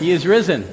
He is risen.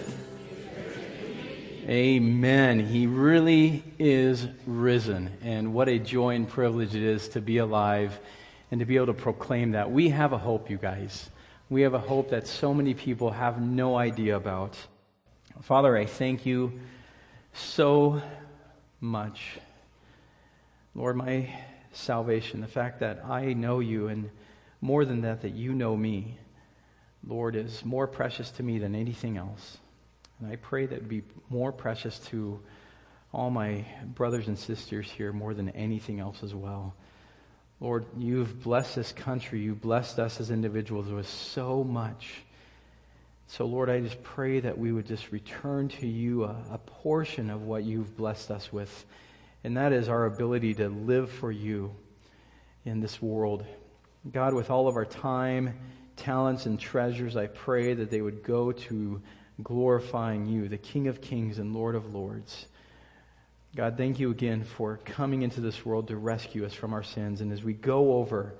Amen. He really is risen. And what a joy and privilege it is to be alive and to be able to proclaim that. We have a hope, you guys. We have a hope that so many people have no idea about. Father, I thank you so much. Lord, my salvation, the fact that I know you, and more than that, that you know me, Lord, is more precious to me than anything else. And I pray that it be more precious to all my brothers and sisters here more than anything else as well. Lord, you've blessed this country. You've blessed us as individuals with so much. So, Lord, I just pray that we would just return to you a portion of what you've blessed us with. And that is our ability to live for you in this world. God, with all of our time, talents, and treasures, I pray that they would go to glorifying you, the King of Kings and Lord of Lords. God, thank you again for coming into this world to rescue us from our sins. And as we go over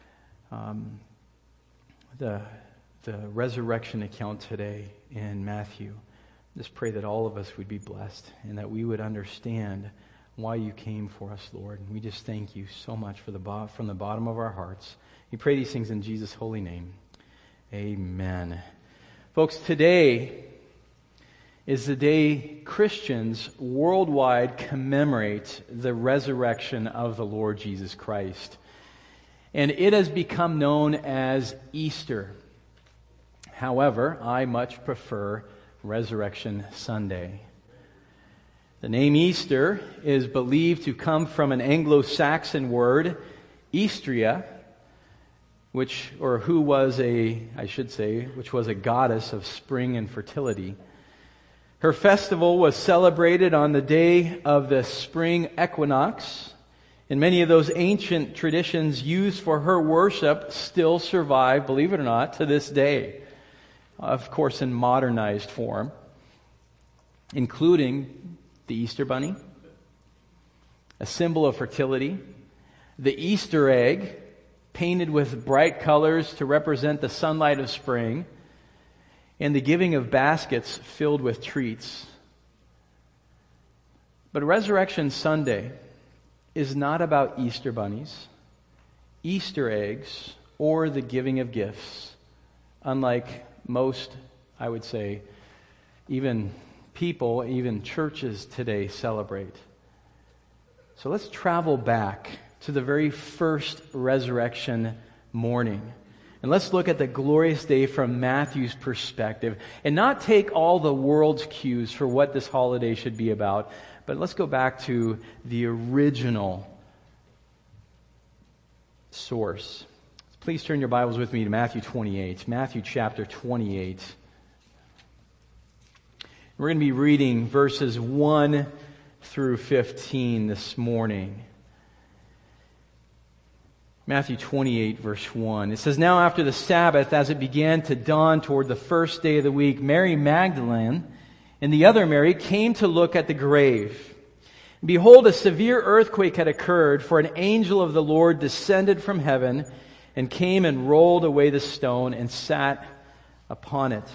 the resurrection account today in Matthew, just pray that all of us would be blessed and that we would understand why you came for us, Lord. And we just thank you so much from the bottom of our hearts. We pray these things in Jesus' holy name. Amen. Folks, today is the day Christians worldwide commemorate the resurrection of the Lord Jesus Christ. And it has become known as Easter. However, I much prefer Resurrection Sunday. The name Easter is believed to come from an Anglo-Saxon word, Eastria, which was a goddess of spring and fertility. Her festival was celebrated on the day of the spring equinox, and many of those ancient traditions used for her worship still survive, believe it or not, to this day. Of course, in modernized form, including the Easter bunny, a symbol of fertility, the Easter egg, painted with bright colors to represent the sunlight of spring, and the giving of baskets filled with treats. But Resurrection Sunday is not about Easter bunnies, Easter eggs, or the giving of gifts, unlike most, I would say, even people, even churches today celebrate. So let's travel back to the very first resurrection morning. And let's look at the glorious day from Matthew's perspective and not take all the world's cues for what this holiday should be about, but let's go back to the original source. Please turn your Bibles with me to Matthew 28. Matthew chapter 28. We're going to be reading verses 1 through 15 this morning. Matthew 28, verse 1. It says, "Now after the Sabbath, as it began to dawn toward the first day of the week, Mary Magdalene and the other Mary came to look at the grave. Behold, a severe earthquake had occurred, for an angel of the Lord descended from heaven and came and rolled away the stone and sat upon it.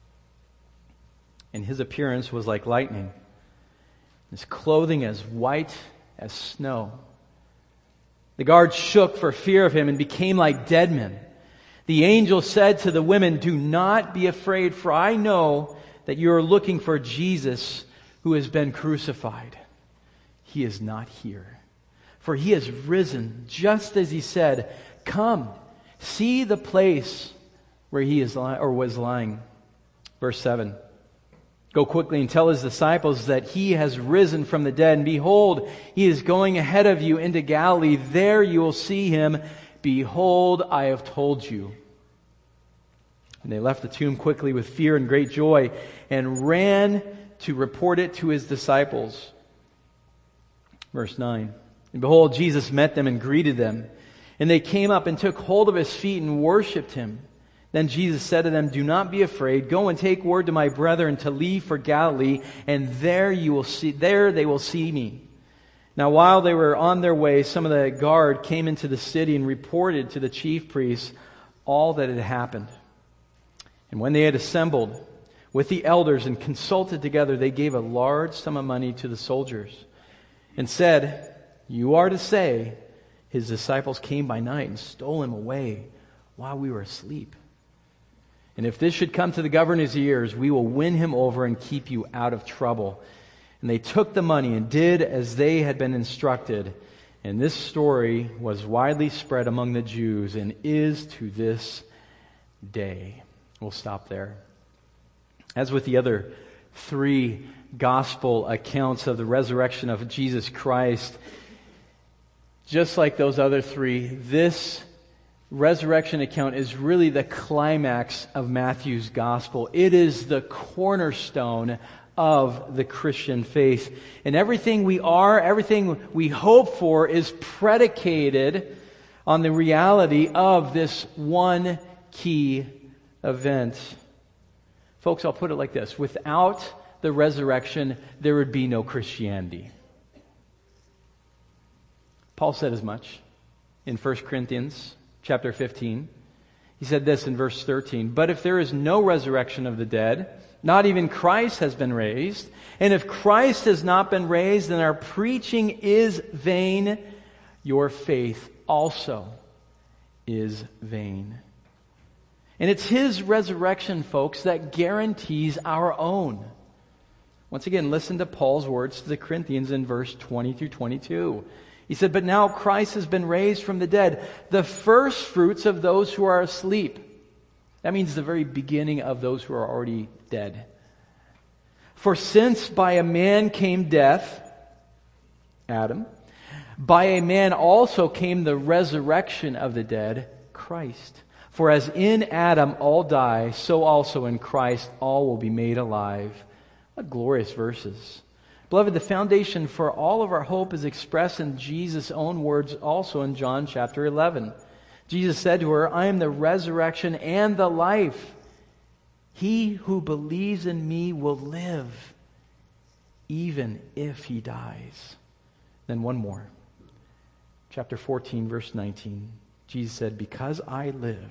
And his appearance was like lightning, his clothing as white as snow. The guards shook for fear of him and became like dead men. The angel said to the women, 'Do not be afraid, for I know that you are looking for Jesus who has been crucified. He is not here, for he has risen, just as he said. Come, see the place where he was lying.'" Verse 7. "Go quickly and tell his disciples that he has risen from the dead. And behold, he is going ahead of you into Galilee. There you will see him. Behold, I have told you." And they left the tomb quickly with fear and great joy and ran to report it to his disciples. Verse 9. "And behold, Jesus met them and greeted them. And they came up and took hold of his feet and worshipped him. Then Jesus said to them, 'Do not be afraid. Go and take word to my brethren to leave for Galilee, and there they will see me.' Now while they were on their way, some of the guard came into the city and reported to the chief priests all that had happened. And when they had assembled, with the elders and consulted together, they gave a large sum of money to the soldiers and said, "You are to say, his disciples came by night and stole him away while we were asleep. And if this should come to the governor's ears, we will win him over and keep you out of trouble." And they took the money and did as they had been instructed. And this story was widely spread among the Jews and is to this day. We'll stop there. As with the other three gospel accounts of the resurrection of Jesus Christ, just like those other three, this resurrection account is really the climax of Matthew's gospel. It is the cornerstone of the Christian faith. And everything we are, everything we hope for is predicated on the reality of this one key event. Folks, I'll put it like this. Without the resurrection, there would be no Christianity. Paul said as much in 1 Corinthians chapter 15. He said this in verse 13, "But if there is no resurrection of the dead, not even Christ has been raised. And if Christ has not been raised, then our preaching is vain. Your faith also is vain." And it's His resurrection, folks, that guarantees our own. Once again, listen to Paul's words to the Corinthians in verse 20 through 22. He said, "But now Christ has been raised from the dead, the first fruits of those who are asleep." That means the very beginning of those who are already dead. "For since by a man came death," Adam, "by a man also came the resurrection of the dead," Christ. "For as in Adam all die, so also in Christ all will be made alive." What glorious verses. Beloved, the foundation for all of our hope is expressed in Jesus' own words also in John chapter 11. Jesus said to her, "I am the resurrection and the life. He who believes in me will live, even if he dies." Then one more. Chapter 14, verse 19. Jesus said, "Because I live,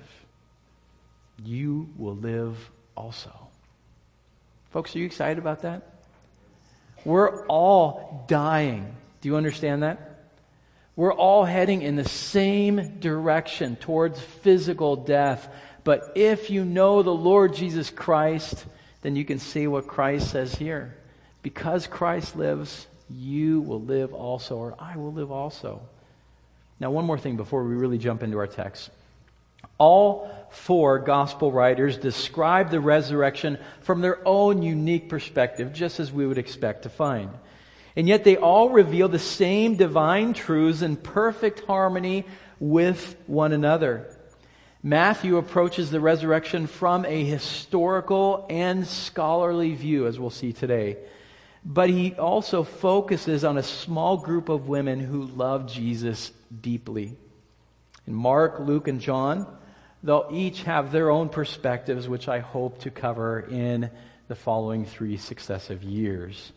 you will live also." Folks, are you excited about that? We're all dying. Do you understand that? We're all heading in the same direction towards physical death. But if you know the Lord Jesus Christ, then you can see what Christ says here. Because Christ lives, you will live also, or I will live also. Now, one more thing before we really jump into our text. All four gospel writers describe the resurrection from their own unique perspective, just as we would expect to find. And yet they all reveal the same divine truths in perfect harmony with one another. Matthew approaches the resurrection from a historical and scholarly view, as we'll see today. But he also focuses on a small group of women who love Jesus deeply. In Mark, Luke, and John, they'll each have their own perspectives, which I hope to cover in the following 3 successive years.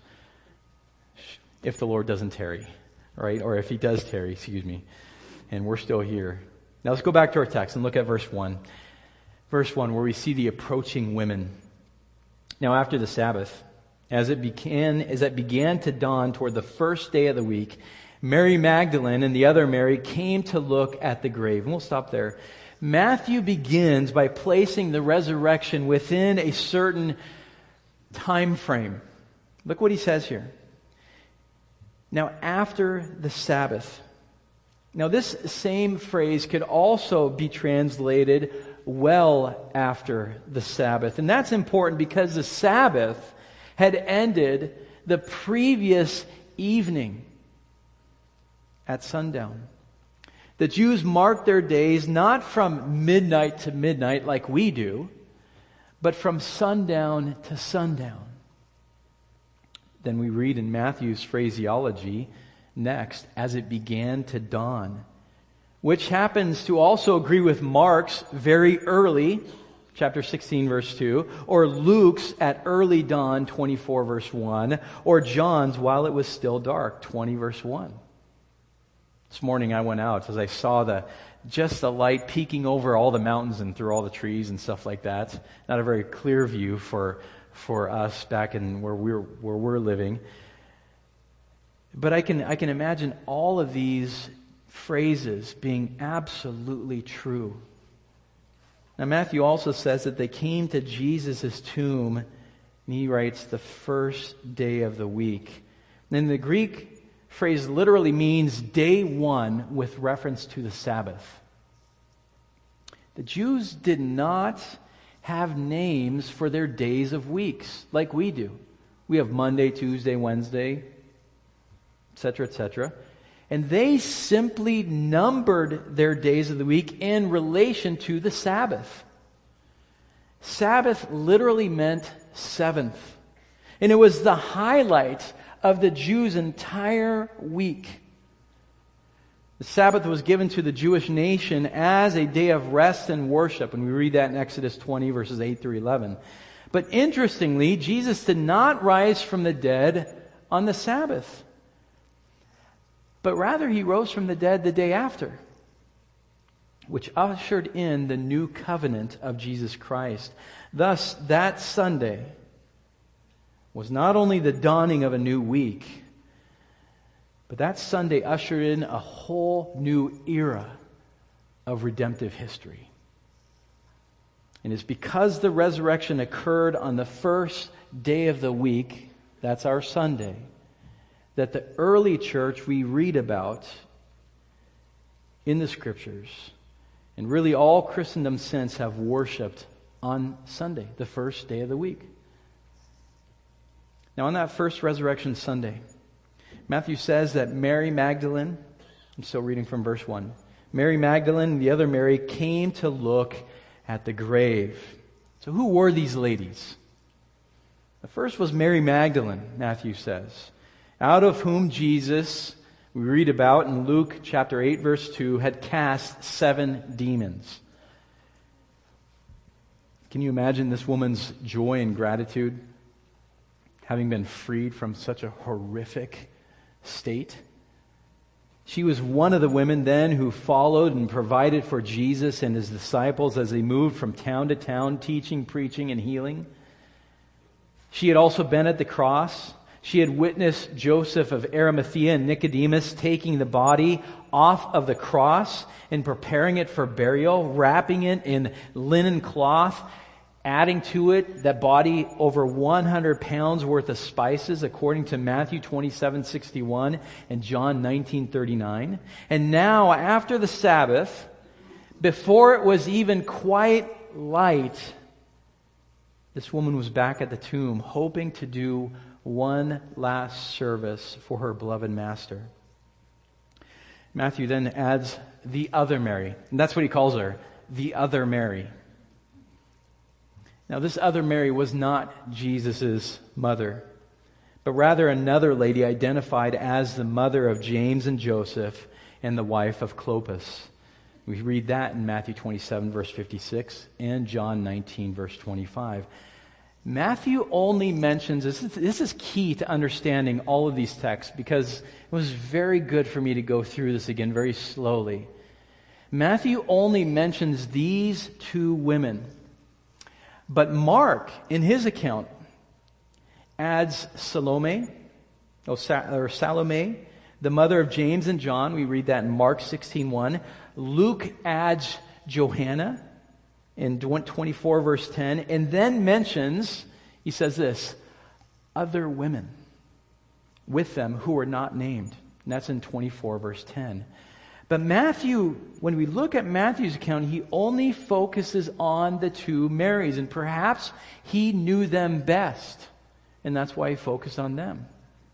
If the Lord doesn't tarry, right? Or if He does tarry, and we're still here. Now let's go back to our text and look at verse 1. Verse 1, where we see the approaching women. "Now after the Sabbath, as it began to dawn toward the first day of the week, Mary Magdalene and the other Mary came to look at the grave." And we'll stop there. Matthew begins by placing the resurrection within a certain time frame. Look what he says here. "Now after the Sabbath." Now this same phrase could also be translated "well after the Sabbath." And that's important because the Sabbath had ended the previous evening at sundown. The Jews marked their days not from midnight to midnight like we do, but from sundown to sundown. Then we read in Matthew's phraseology next, "as it began to dawn," which happens to also agree with Mark's very early, chapter 16, verse 2, or Luke's at early dawn, 24, verse 1, or John's while it was still dark, 20, verse 1. This morning I went out as I saw the light peeking over all the mountains and through all the trees and stuff like that. Not a very clear view for for us back in where we're living. But I can imagine all of these phrases being absolutely true. Now, Matthew also says that they came to Jesus' tomb, and he writes, the first day of the week. And the Greek phrase literally means day one with reference to the Sabbath. The Jews did not have names for their days of weeks like we do. We have Monday, Tuesday, Wednesday, etc., etc. And they simply numbered their days of the week in relation to the Sabbath. Sabbath literally meant seventh. And it was the highlight of the Jews' entire week. The Sabbath was given to the Jewish nation as a day of rest and worship. And we read that in Exodus 20, verses 8 through 11. But interestingly, Jesus did not rise from the dead on the Sabbath, but rather he rose from the dead the day after, which ushered in the new covenant of Jesus Christ. Thus, that Sunday was not only the dawning of a new week, but that Sunday ushered in a whole new era of redemptive history. And it's because the resurrection occurred on the first day of the week, that's our Sunday, that the early church we read about in the Scriptures, and really all Christendom since, have worshipped on Sunday, the first day of the week. Now, on that first Resurrection Sunday, Matthew says that Mary Magdalene, I'm still reading from verse 1, Mary Magdalene and the other Mary came to look at the grave. So who were these ladies? The first was Mary Magdalene, Matthew says, out of whom Jesus, we read about in Luke chapter 8, verse 2, had cast 7 demons. Can you imagine this woman's joy and gratitude, having been freed from such a horrific state? She was one of the women then who followed and provided for Jesus and his disciples as they moved from town to town, teaching, preaching, and healing. She had also been at the cross. She had witnessed Joseph of Arimathea and Nicodemus taking the body off of the cross and preparing it for burial, wrapping it in linen cloth, adding to it that body over 100 pounds worth of spices, according to Matthew 27:61 and John 19:39. And now, after the Sabbath, before it was even quite light, this woman was back at the tomb, hoping to do one last service for her beloved Master. Matthew then adds the other Mary, and that's what he calls her, the other Mary. Now, this other Mary was not Jesus' mother, but rather another lady identified as the mother of James and Joseph and the wife of Clopas. We read that in Matthew 27, verse 56, and John 19, verse 25. Matthew only mentions, this is key to understanding all of these texts, because it was very good for me to go through this again very slowly. Matthew only mentions these 2 women. But Mark, in his account, adds Salome, the mother of James and John. We read that in Mark 16:1. Luke adds Johanna in 24 verse 10, and then mentions, he says this, other women with them who are not named. And that's in 24 verse 10. But Matthew, when we look at Matthew's account, he only focuses on the 2 Marys, and perhaps he knew them best, and that's why he focused on them.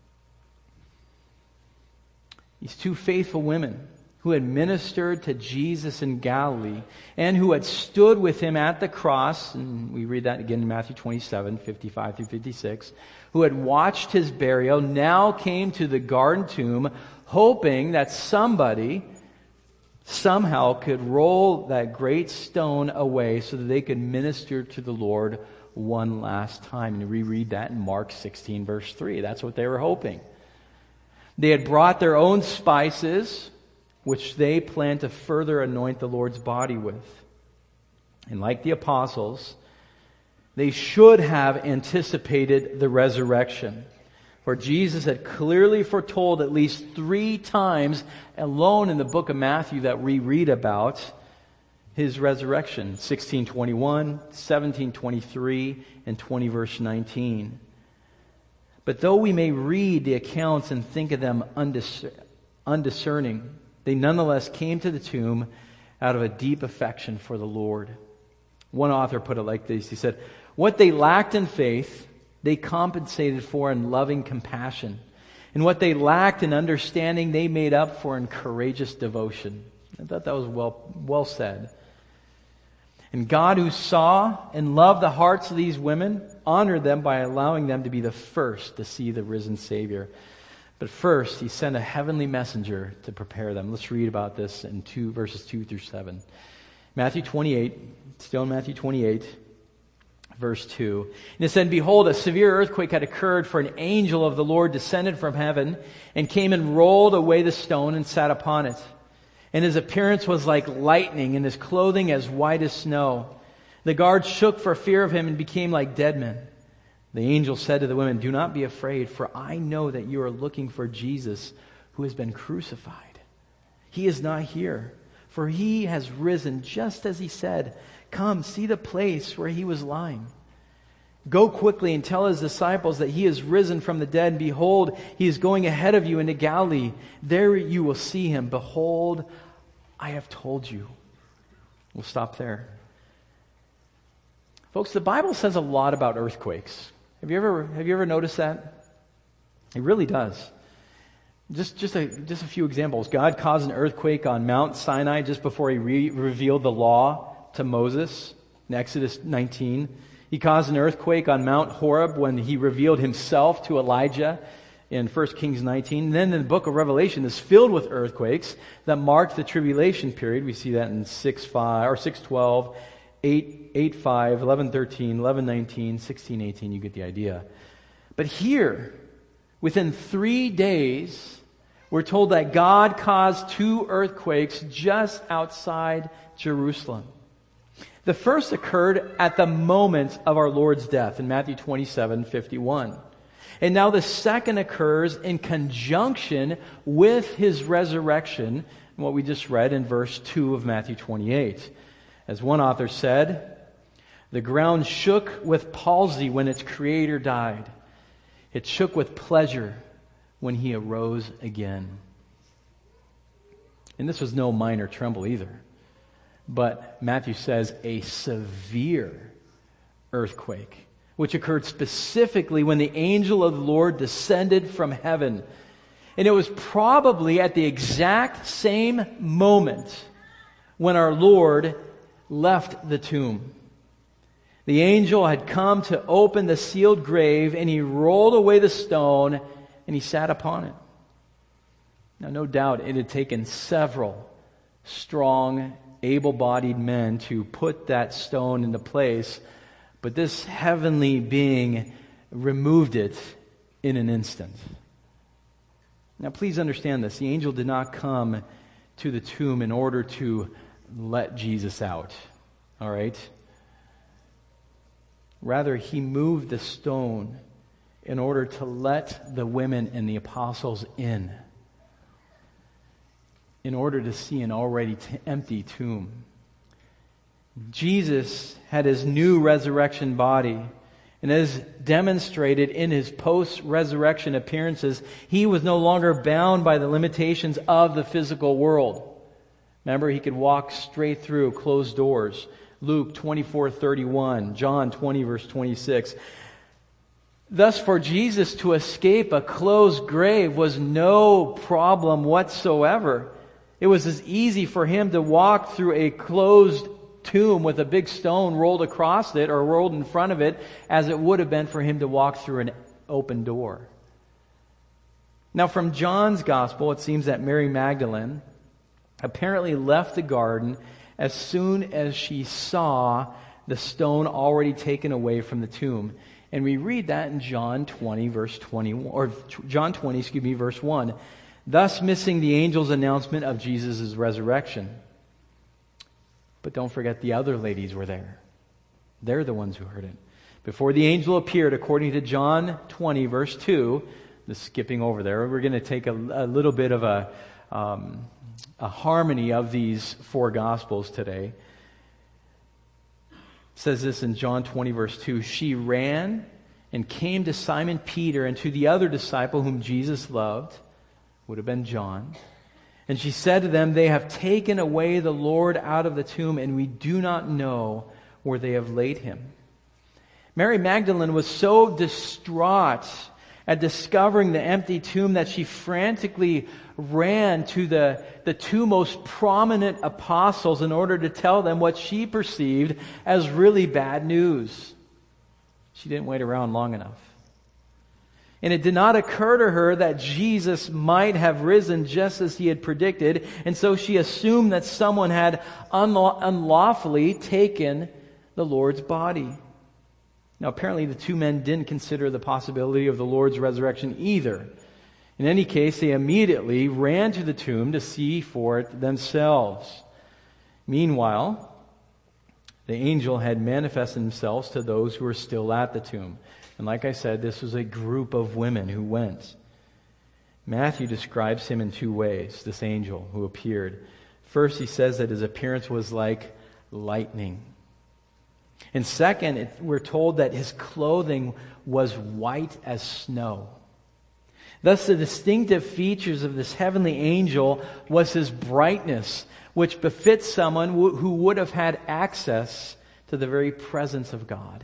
These 2 faithful women who had ministered to Jesus in Galilee and who had stood with him at the cross, and we read that again in Matthew 27, 55 through 56, who had watched his burial, now came to the garden tomb hoping that somebody somehow could roll that great stone away so that they could minister to the Lord one last time. And we read that in Mark 16, verse 3. That's what they were hoping. They had brought their own spices, which they planned to further anoint the Lord's body with. And like the apostles, They should have anticipated the resurrection. For Jesus had clearly foretold at least 3 times alone in the book of Matthew that we read about his resurrection. 16:21, 17:23, and 20 verse 19. But though we may read the accounts and think of them undiscerning, they nonetheless came to the tomb out of a deep affection for the Lord. One author put it like this. He said, "What they lacked in faith, they compensated for in loving compassion. And what they lacked in understanding, they made up for in courageous devotion." I thought that was well said. And God, who saw and loved the hearts of these women, honored them by allowing them to be the first to see the risen Savior. But first, He sent a heavenly messenger to prepare them. Let's read about this in verses 2 through 7. Matthew 28, still in Matthew 28, verse 2. And it said, "Behold, a severe earthquake had occurred, for an angel of the Lord descended from heaven and came and rolled away the stone and sat upon it. And his appearance was like lightning, and his clothing as white as snow. The guards shook for fear of him and became like dead men. The angel said to the women, 'Do not be afraid, for I know that you are looking for Jesus who has been crucified. He is not here, for he has risen just as he said. Come, see the place where he was lying. Go quickly and tell his disciples that he is risen from the dead. And behold, he is going ahead of you into Galilee. There you will see him. Behold, I have told you.'" We'll stop there. Folks, the Bible says a lot about earthquakes. Have you ever noticed that? It really does. Just a few examples. God caused an earthquake on Mount Sinai just before He revealed the law to Moses in Exodus 19. He caused an earthquake on Mount Horeb when He revealed Himself to Elijah in 1 Kings 19. And then in the book of Revelation is filled with earthquakes that mark the tribulation period. We see that in 6:5 or 6:12, 8:5, 11:13, 11:19, 16:18. You get the idea. But here, within 3 days, we're told that God caused 2 earthquakes just outside Jerusalem. The first occurred at the moment of our Lord's death in Matthew 27:51. And now the second occurs in conjunction with His resurrection, what we just read in verse 2 of Matthew 28. As one author said, "The ground shook with palsy when its Creator died. It shook with pleasure when He arose again." And this was no minor tremble either. But Matthew says a severe earthquake, which occurred specifically when the angel of the Lord descended from heaven. And it was probably at the exact same moment when our Lord left the tomb. The angel had come to open the sealed grave, and He rolled away the stone, and He sat upon it. Now, no doubt it had taken several strong, able-bodied men to put that stone into place, but this heavenly being removed it in an instant. Now please understand this. The angel did not come to the tomb in order to let Jesus out. All right? Rather, He moved the stone in order to let the women and the apostles in order to see an already empty tomb. Jesus had His new resurrection body, and as demonstrated in His post-resurrection appearances, He was no longer bound by the limitations of the physical world. Remember, He could walk straight through closed doors. Luke 24:31, John 20 verse 26. Thus, for Jesus to escape a closed grave was no problem whatsoever. It was as easy for Him to walk through a closed tomb with a big stone rolled across it or rolled in front of it as it would have been for Him to walk through an open door. Now, from John's Gospel, it seems that Mary Magdalene apparently left the garden as soon as she saw the stone already taken away from the tomb. And we read that in John 20, verse 1. Thus missing the angel's announcement of Jesus' resurrection. But don't forget the other ladies were there. They're the ones who heard it. Before the angel appeared, according to John 20, verse 2, just skipping over there, we're going to take a little bit of a harmony of these four Gospels today. It says this in John 20, verse 2, she ran and came to Simon Peter and to the other disciple whom Jesus loved, would have been John. And she said to them, they have taken away the Lord out of the tomb, and we do not know where they have laid him. Mary Magdalene was so distraught at discovering the empty tomb that she frantically ran to the two most prominent apostles in order to tell them what she perceived as really bad news. She didn't wait around long enough. And it did not occur to her that Jesus might have risen just as he had predicted, and so she assumed that someone had unlawfully taken the Lord's body. Now, apparently the two men didn't consider the possibility of the Lord's resurrection either. In any case, they immediately ran to the tomb to see for it themselves. Meanwhile, the angel had manifested himself to those who were still at the tomb. And like I said, this was a group of women who went. Matthew describes him in two ways, this angel who appeared. First, he says that his appearance was like lightning. And second, we're told that his clothing was white as snow. Thus, the distinctive features of this heavenly angel was his brightness, which befits someone who would have had access to the very presence of God.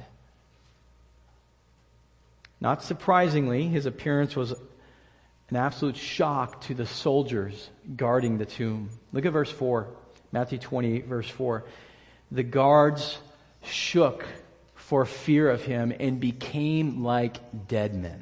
Not surprisingly, his appearance was an absolute shock to the soldiers guarding the tomb. Look at verse 4, Matthew 28, verse 4. The guards shook for fear of him and became like dead men.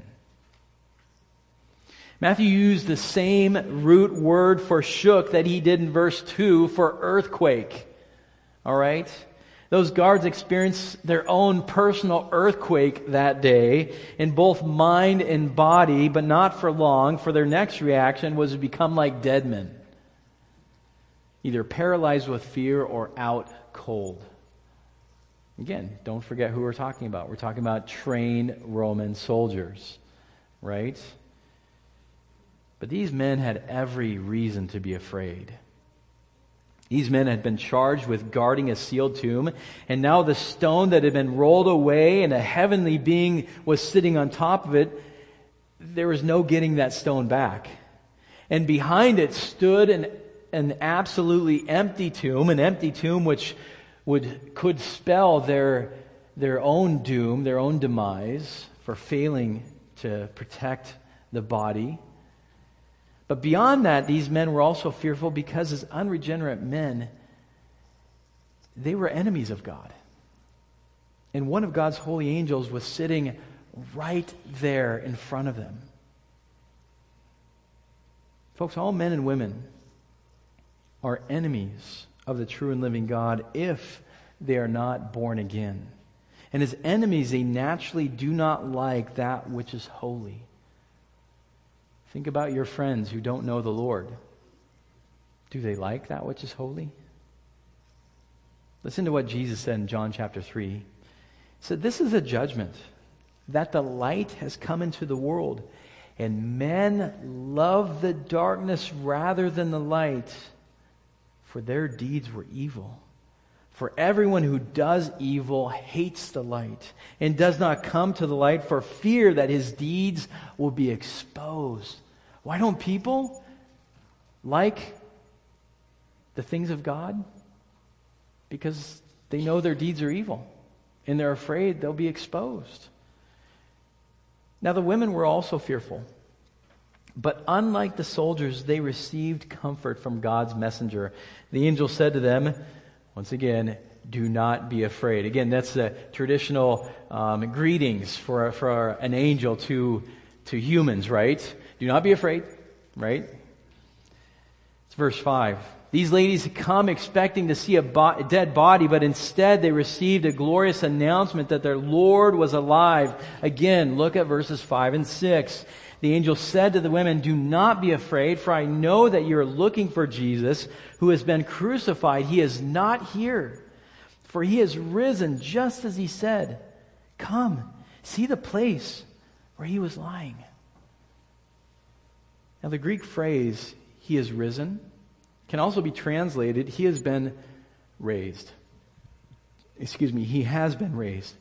Matthew used the same root word for shook that he did in verse 2 for earthquake. All right? Those guards experienced their own personal earthquake that day in both mind and body, but not for long, for their next reaction was to become like dead men, either paralyzed with fear or out cold. Again, don't forget who we're talking about. We're talking about trained Roman soldiers, right? But these men had every reason to be afraid. These men had been charged with guarding a sealed tomb, and now the stone that had been rolled away and a heavenly being was sitting on top of it, there was no getting that stone back. And behind it stood an absolutely empty tomb, which could spell their own doom, their own demise for failing to protect the body. But beyond that, these men were also fearful because as unregenerate men, they were enemies of God. And one of God's holy angels was sitting right there in front of them. Folks, all men and women are enemies of the true and living God if they are not born again. And as enemies, they naturally do not like that which is holy. Think about your friends who don't know the Lord. Do they like that which is holy? Listen to what Jesus said in John chapter 3. He said, this is a judgment, that the light has come into the world, and men love the darkness rather than the light, for their deeds were evil. For everyone who does evil hates the light and does not come to the light for fear that his deeds will be exposed. Why don't people like the things of God? Because they know their deeds are evil and they're afraid they'll be exposed. Now the women were also fearful. But unlike the soldiers, they received comfort from God's messenger. The angel said to them, once again, do not be afraid. Again, that's the traditional greetings for an angel to humans, right? Do not be afraid, right? It's verse 5. These ladies had come expecting to see a dead body, but instead they received a glorious announcement that their Lord was alive. Again, look at verses 5 and 6. The angel said to the women, do not be afraid, for I know that you are looking for Jesus, who has been crucified. He is not here, for he has risen just as he said. Come, see the place where he was lying. Now the Greek phrase, he is risen, can also be translated, he has been raised. He has been raised.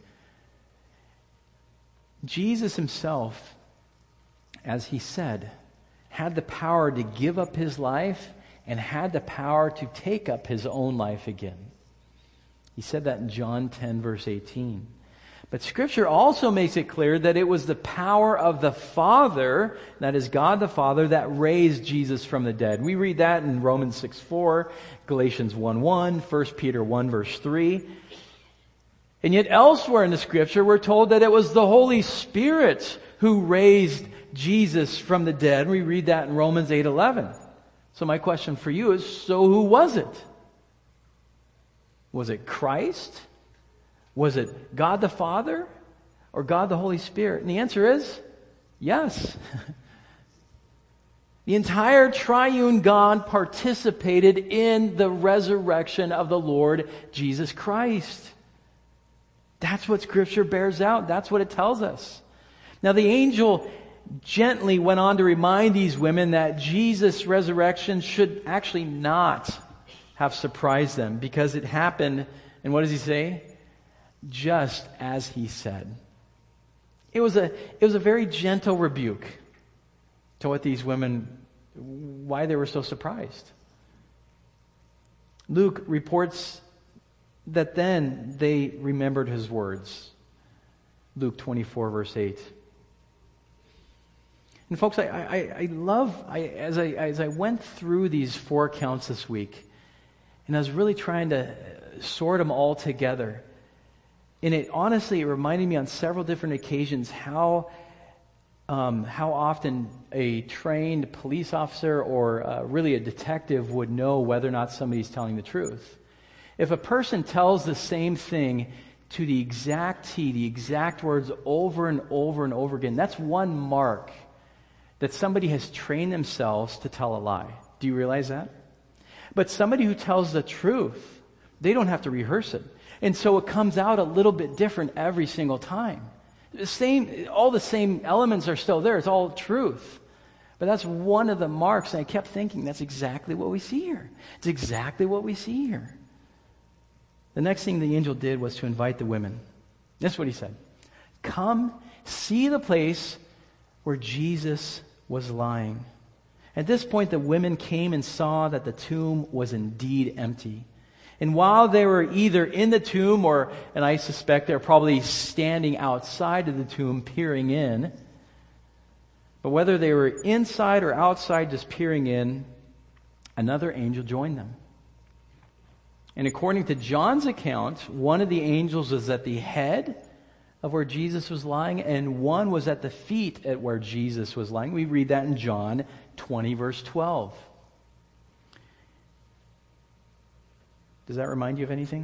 Jesus himself, as he said, had the power to give up his life and had the power to take up his own life again. He said that in John 10, verse 18. But Scripture also makes it clear that it was the power of the Father, that is God the Father, that raised Jesus from the dead. We read that in Romans 6:4, Galatians 1:1, 1 Peter 1, verse 3. And yet elsewhere in the Scripture, we're told that it was the Holy Spirit who raised Jesus from the dead. We read that in Romans 8:11. So my question for you is, so who was it? Was it Christ? Was it God the Father or God the Holy Spirit? And the answer is yes. The entire triune God participated in the resurrection of the Lord Jesus Christ. That's what Scripture bears out. That's what it tells us. Now the angel gently went on to remind these women that Jesus' resurrection should actually not have surprised them, because it happened, and what does he say? Just as he said. It was a very gentle rebuke to what these women, why they were so surprised. Luke reports that then they remembered his words. Luke 24, verse 8. And folks, I love, as I went through these 4 accounts this week, and I was really trying to sort them all together, and it reminded me on several different occasions how often a trained police officer or really a detective would know whether or not somebody's telling the truth. If a person tells the same thing to the exact T, the exact words over and over and over again, that's one mark that somebody has trained themselves to tell a lie. Do you realize that? But somebody who tells the truth, they don't have to rehearse it. And so it comes out a little bit different every single time. All the same elements are still there. It's all truth. But that's one of the marks, and I kept thinking, that's exactly what we see here. It's exactly what we see here. The next thing the angel did was to invite the women. This is what he said. Come, see the place where Jesus was lying. At this point, the women came and saw that the tomb was indeed empty. And while they were either in the tomb and I suspect they're probably standing outside of the tomb peering in, but whether they were inside or outside just peering in, another angel joined them. And according to John's account, one of the angels was at the head of where Jesus was lying, and one was at the feet at where Jesus was lying. We read that in John 20, verse 12. Does that remind you of anything?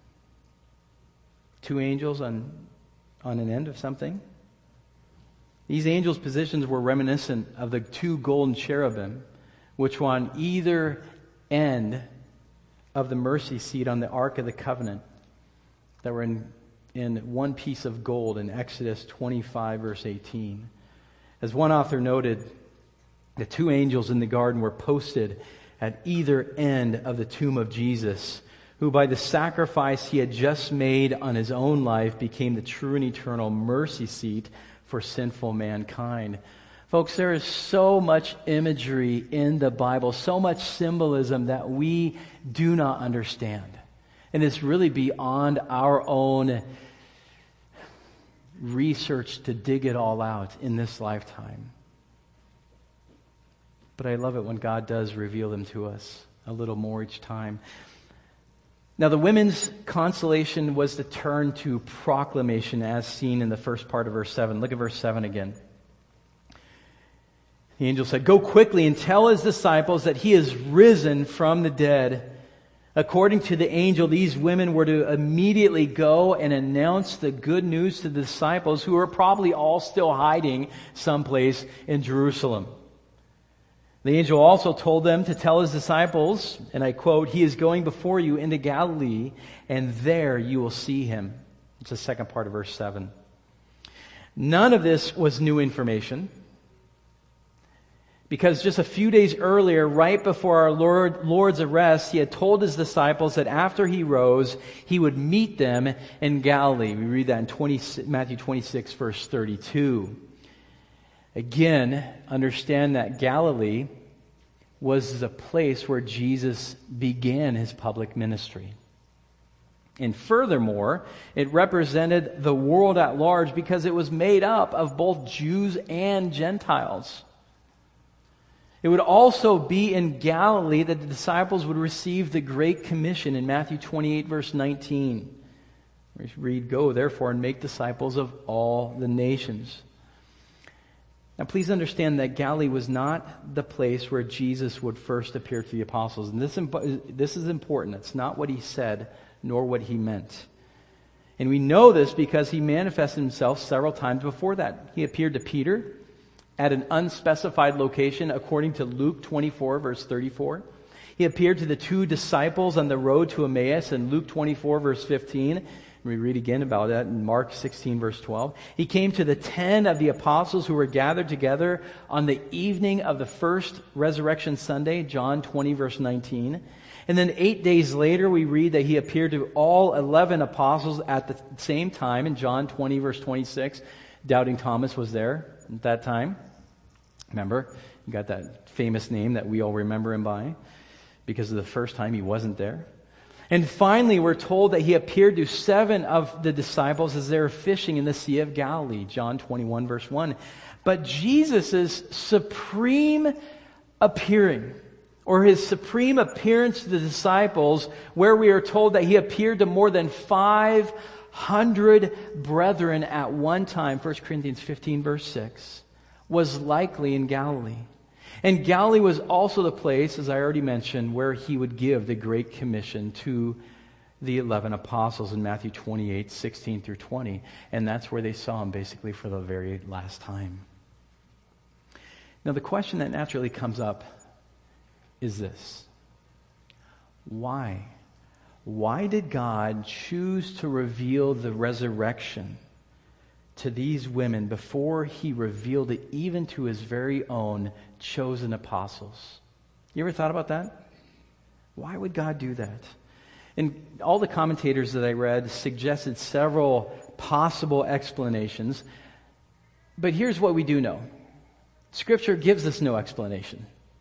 2 angels on an end of something? These angels' positions were reminiscent of the 2 golden cherubim, which were on either end of the mercy seat on the Ark of the Covenant, that were in one piece of gold in Exodus 25, verse 18. As one author noted, the 2 angels in the garden were posted at either end of the tomb of Jesus, who by the sacrifice he had just made on his own life became the true and eternal mercy seat for sinful mankind. Folks, there is so much imagery in the Bible, so much symbolism that we do not understand. And it's really beyond our own research to dig it all out in this lifetime. But I love it when God does reveal them to us a little more each time. Now, the women's consolation was to turn to proclamation as seen in the first part of verse 7. Look at verse 7 again. The angel said, "Go quickly and tell his disciples that he is risen from the dead." According to the angel, these women were to immediately go and announce the good news to the disciples, who were probably all still hiding someplace in Jerusalem. The angel also told them to tell his disciples, and I quote, "He is going before you into Galilee, and there you will see him." It's the second part of verse 7. None of this was new information, because just a few days earlier, right before our Lord's arrest, he had told his disciples that after he rose, he would meet them in Galilee. We read that in Matthew 26, verse 32. Again, understand that Galilee was the place where Jesus began his public ministry. And furthermore, it represented the world at large because it was made up of both Jews and Gentiles. It would also be in Galilee that the disciples would receive the Great Commission in Matthew 28, verse 19. We read, "Go, therefore, and make disciples of all the nations." Now, please understand that Galilee was not the place where Jesus would first appear to the apostles. And this is important. It's not what he said, nor what he meant. And we know this because he manifested himself several times before that. He appeared to Peter at an unspecified location, according to Luke 24, verse 34. He appeared to the two disciples on the road to Emmaus in Luke 24, verse 15. We read again about that in Mark 16, verse 12. He came to the 10 of the apostles who were gathered together on the evening of the first resurrection Sunday, John 20, verse 19. And then 8 days later, we read that he appeared to all 11 apostles at the same time in John 20, verse 26. Doubting Thomas was there at that time. Remember, he got that famous name that we all remember him by because of the first time he wasn't there. And finally, we're told that he appeared to 7 of the disciples as they were fishing in the Sea of Galilee, John 21, verse 1. But Jesus' supreme appearing, or his supreme appearance to the disciples, where we are told that he appeared to more than 500 brethren at one time, 1 Corinthians 15, verse 6, was likely in Galilee. And Galilee was also the place, as I already mentioned, where he would give the Great Commission to the 11 apostles in Matthew 28, 16 through 20. And that's where they saw him basically for the very last time. Now the question that naturally comes up is this: why? Why did God choose to reveal the resurrection to these women before he revealed it even to his very own chosen apostles? You ever thought about that? Why would God do that? And all the commentators that I read suggested several possible explanations. But here's what we do know. Scripture gives us no explanation.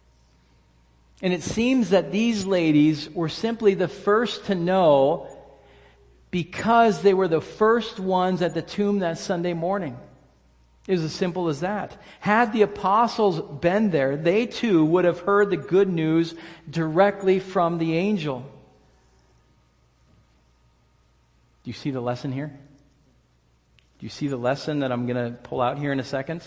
And it seems that these ladies were simply the first to know because they were the first ones at the tomb that Sunday morning. It was as simple as that. Had the apostles been there, they too would have heard the good news directly from the angel. Do you see the lesson here? Do you see the lesson that I'm going to pull out here in a second?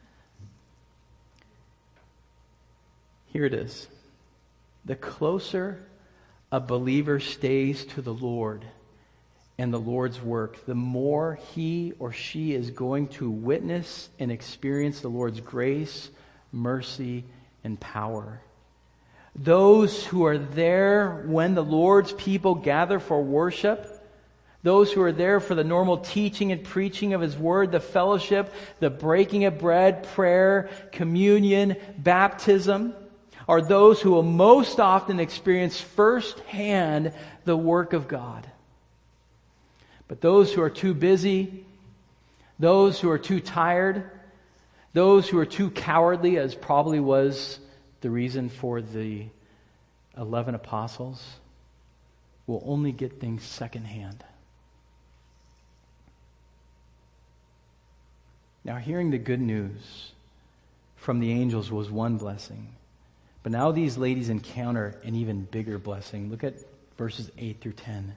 Here it is. The closer a believer stays to the Lord and the Lord's work, the more he or she is going to witness and experience the Lord's grace, mercy, and power. Those who are there when the Lord's people gather for worship, those who are there for the normal teaching and preaching of His Word, the fellowship, the breaking of bread, prayer, communion, baptism, are those who will most often experience firsthand the work of God. But those who are too busy, those who are too tired, those who are too cowardly, as probably was the reason for the 11 apostles, will only get things secondhand. Now, hearing the good news from the angels was one blessing. But now these ladies encounter an even bigger blessing. Look at verses 8 through 10.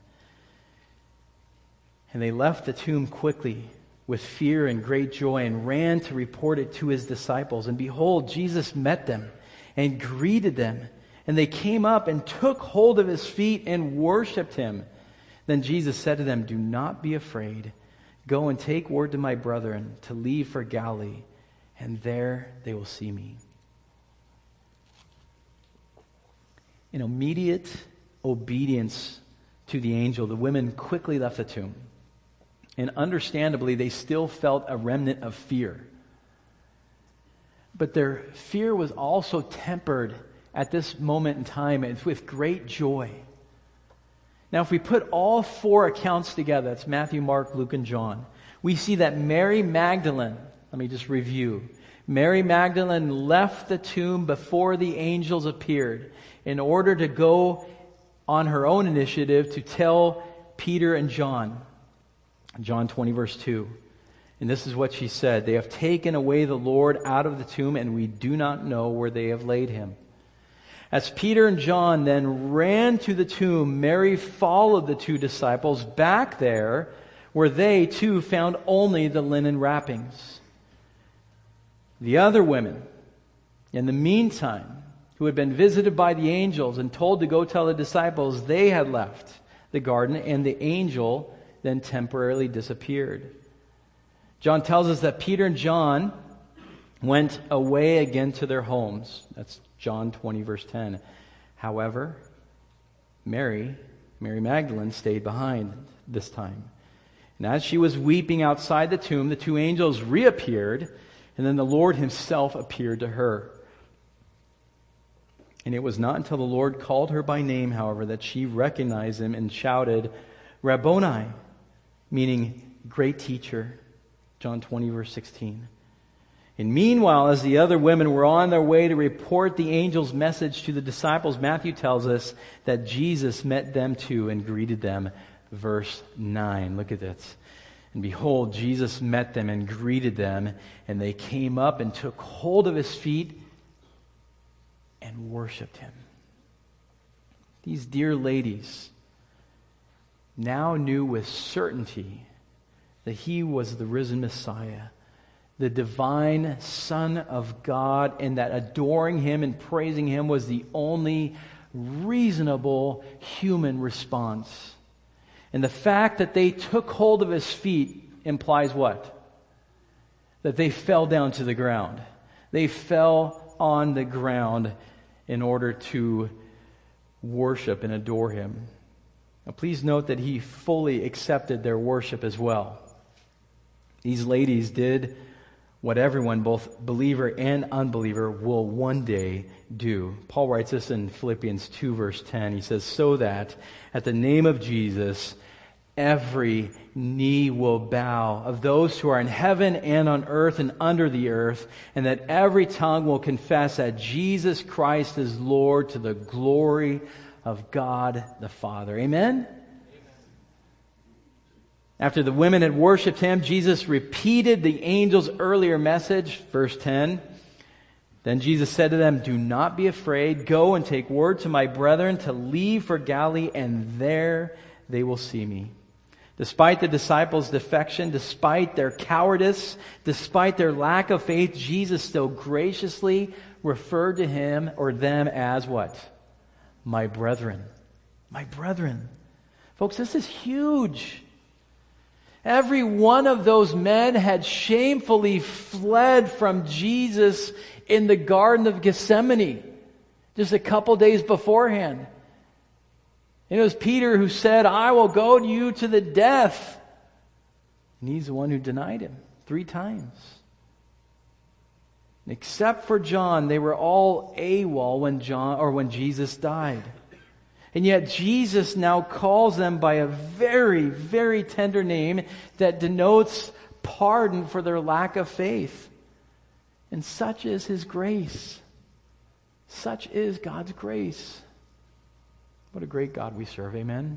And they left the tomb quickly with fear and great joy and ran to report it to his disciples. And behold, Jesus met them and greeted them. And they came up and took hold of his feet and worshipped him. Then Jesus said to them, "Do not be afraid. Go and take word to my brethren to leave for Galilee, and there they will see me." In immediate obedience to the angel, the women quickly left the tomb. And understandably, they still felt a remnant of fear. But their fear was also tempered at this moment in time with great joy. Now, if we put all four accounts together, that's Matthew, Mark, Luke, and John, we see that Mary Magdalene, let me just review. Mary Magdalene left the tomb before the angels appeared in order to go on her own initiative to tell Peter and John. John 20, verse 2. And this is what she said: "They have taken away the Lord out of the tomb, and we do not know where they have laid him." As Peter and John then ran to the tomb, Mary followed the two disciples back there, where they too found only the linen wrappings. The other women, in the meantime, who had been visited by the angels and told to go tell the disciples, they had left the garden, and the angel then temporarily disappeared. John tells us that Peter and John went away again to their homes. That's John 20, verse 10. However, Mary Magdalene stayed behind this time. And as she was weeping outside the tomb, the two angels reappeared, and then the Lord himself appeared to her. And it was not until the Lord called her by name, however, that she recognized him and shouted, "Rabboni," meaning great teacher. John 20, verse 16. And meanwhile, as the other women were on their way to report the angel's message to the disciples, Matthew tells us that Jesus met them too and greeted them. Verse 9. Look at this. "And behold, Jesus met them and greeted them, and they came up and took hold of his feet and worshiped him." These dear ladies now knew with certainty that he was the risen Messiah, the divine Son of God, and that adoring him and praising him was the only reasonable human response. And the fact that they took hold of his feet implies what? That they fell down to the ground. They fell on the ground in order to worship and adore him. Now, please note that he fully accepted their worship as well. These ladies did what everyone, both believer and unbeliever, will one day do. Paul writes this in Philippians 2, verse 10. He says, "So that at the name of Jesus, every knee will bow, of those who are in heaven and on earth and under the earth, and that every tongue will confess that Jesus Christ is Lord, to the glory of God the Father." Amen? After the women had worshipped him, Jesus repeated the angel's earlier message, verse 10. Then Jesus said to them, "Do not be afraid. Go and take word to my brethren to leave for Galilee, and there they will see me." Despite the disciples' defection, despite their cowardice, despite their lack of faith, Jesus still graciously referred to him or them as what? My brethren. My brethren. Folks, this is huge. Every one of those men had shamefully fled from Jesus in the Garden of Gethsemane just a couple days beforehand. And it was Peter who said, "I will go to you to the death." And he's the one who denied him 3 times. And except for John, they were all AWOL when Jesus died. And yet Jesus now calls them by a very, very tender name that denotes pardon for their lack of faith. And such is his grace. Such is God's grace. What a great God we serve, amen?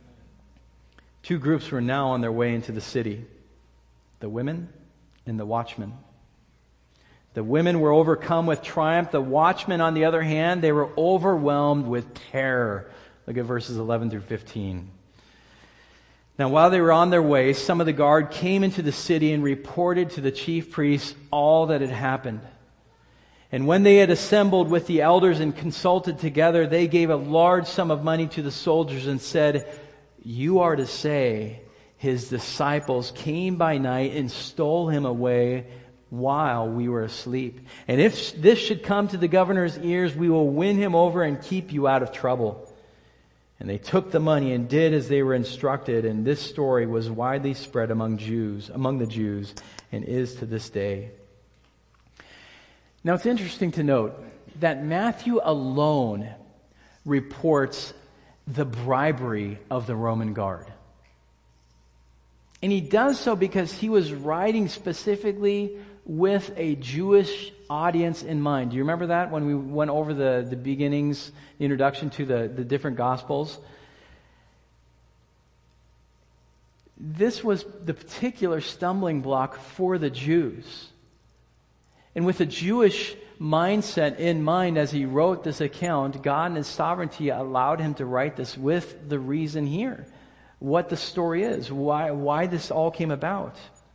2 groups were now on their way into the city: the women and the watchmen. The women were overcome with triumph. The watchmen, on the other hand, they were overwhelmed with terror. Look at verses 11 through 15. Now, while they were on their way, some of the guard came into the city and reported to the chief priests all that had happened. And when they had assembled with the elders and consulted together, they gave a large sum of money to the soldiers and said, "You are to say, his disciples came by night and stole him away while we were asleep. And if this should come to the governor's ears, we will win him over and keep you out of trouble." And they took the money and did as they were instructed, and this story was widely spread among the Jews, and is to this day. Now it's interesting to note that Matthew alone reports the bribery of the Roman guard. And he does so because he was writing specifically with a Jewish audience in mind. Do you remember that when we went over the beginnings, the introduction to the different Gospels? This was the particular stumbling block for the Jews. And with the Jewish mindset in mind as he wrote this account, God in His sovereignty allowed him to write this with the reason here. What the story is, why this all came about.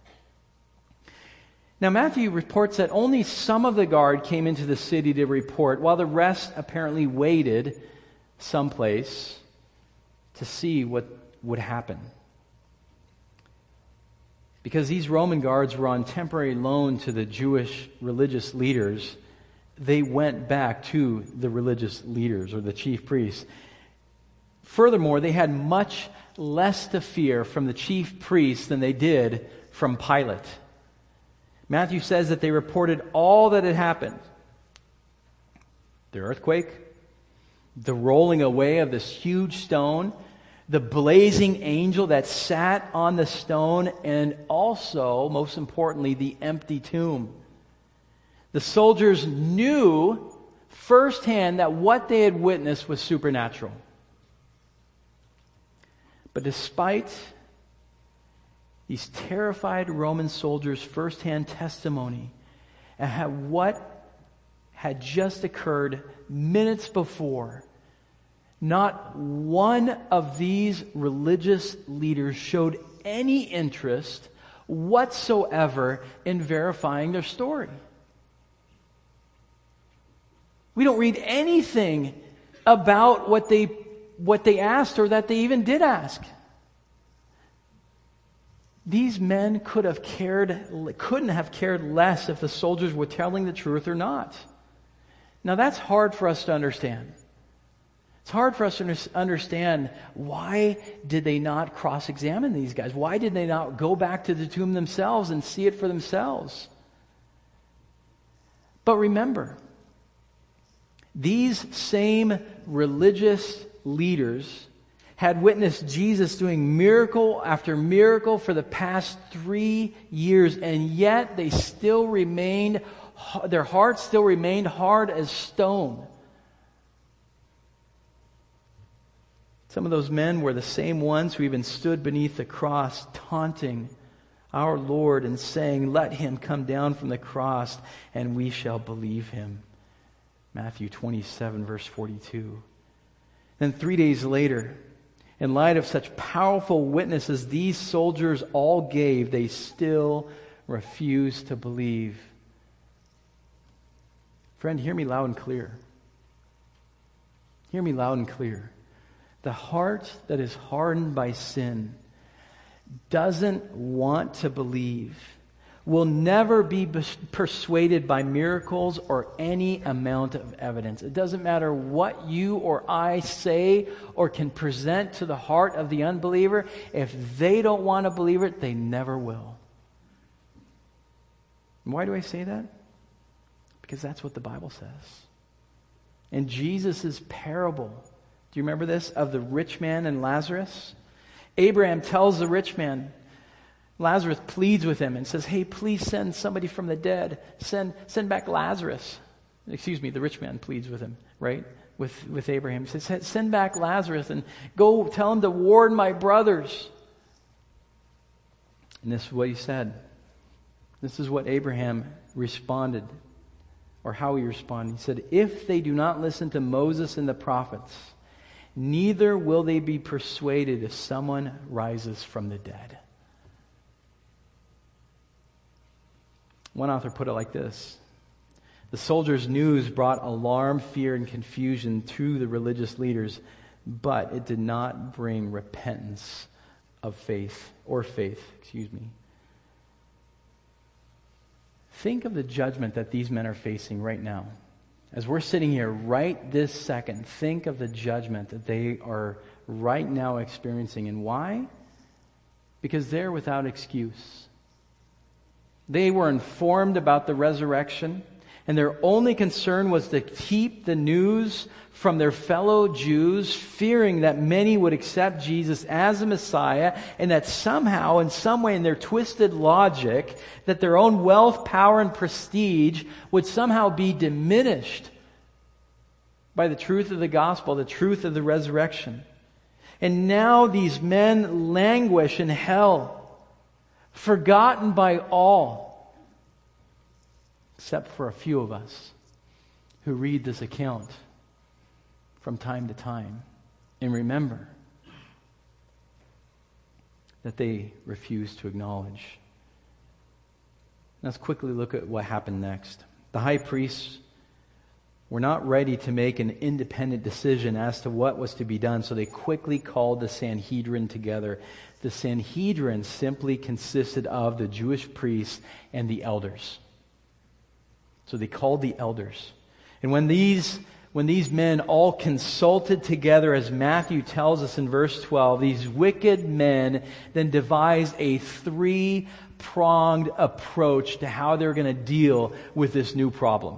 Now Matthew reports that only some of the guard came into the city to report, while the rest apparently waited someplace to see what would happen. Because these Roman guards were on temporary loan to the Jewish religious leaders, they went back to the religious leaders or the chief priests. Furthermore, they had much less to fear from the chief priests than they did from Pilate. Matthew says that they reported all that had happened. The earthquake, the rolling away of this huge stone, the blazing angel that sat on the stone, and also, most importantly, the empty tomb. The soldiers knew firsthand that what they had witnessed was supernatural. But despite these terrified Roman soldiers' firsthand testimony and what had just occurred minutes before, not one of these religious leaders showed any interest whatsoever in verifying their story. We don't read anything about what they asked or that they even did ask. These men couldn't have cared less if the soldiers were telling the truth or not. Now that's hard for us to understand. It's hard for us to understand, why did they not cross-examine these guys? Why did they not go back to the tomb themselves and see it for themselves? But remember, these same religious leaders had witnessed Jesus doing miracle after miracle for the past 3 years, and yet their hearts still remained hard as stone. Some of those men were the same ones who even stood beneath the cross, taunting our Lord and saying, "Let him come down from the cross, and we shall believe him." Matthew 27, verse 42. Then 3 days later, in light of such powerful witnesses these soldiers all gave, they still refused to believe. Friend, hear me loud and clear. Hear me loud and clear. The heart that is hardened by sin doesn't want to believe, will never be persuaded by miracles or any amount of evidence. It doesn't matter what you or I say or can present to the heart of the unbeliever. If they don't want to believe it, they never will. And why do I say that? Because that's what the Bible says. In Jesus' parable, do you remember this, of the rich man and Lazarus? Abraham tells the rich man, Lazarus pleads with him and says, "Hey, please send somebody from the dead. Send back Lazarus." Excuse me, the rich man pleads with him, right? With Abraham. He says, "Send back Lazarus and go tell him to warn my brothers." And this is what he said. This is what Abraham responded, or how he responded. He said, "If they do not listen to Moses and the prophets, neither will they be persuaded if someone rises from the dead." One author put it like this: the soldiers' news brought alarm, fear, and confusion to the religious leaders, but it did not bring repentance of faith. Think of the judgment that these men are facing right now. As we're sitting here right this second, think of the judgment that they are right now experiencing. And why? Because they're without excuse. They were informed about the resurrection, and their only concern was to keep the news from their fellow Jews, fearing that many would accept Jesus as a Messiah, and that somehow, in some way, in their twisted logic, that their own wealth, power, and prestige would somehow be diminished by the truth of the gospel, the truth of the resurrection. And now these men languish in hell, forgotten by all, except for a few of us who read this account from time to time and remember that they refuse to acknowledge. Let's quickly look at what happened next. The high priests were not ready to make an independent decision as to what was to be done, so they quickly called the Sanhedrin together. The Sanhedrin simply consisted of the Jewish priests and the elders. So they called the elders. And when these men all consulted together, as Matthew tells us in verse 12, these wicked men then devised a three-pronged approach to how they're going to deal with this new problem.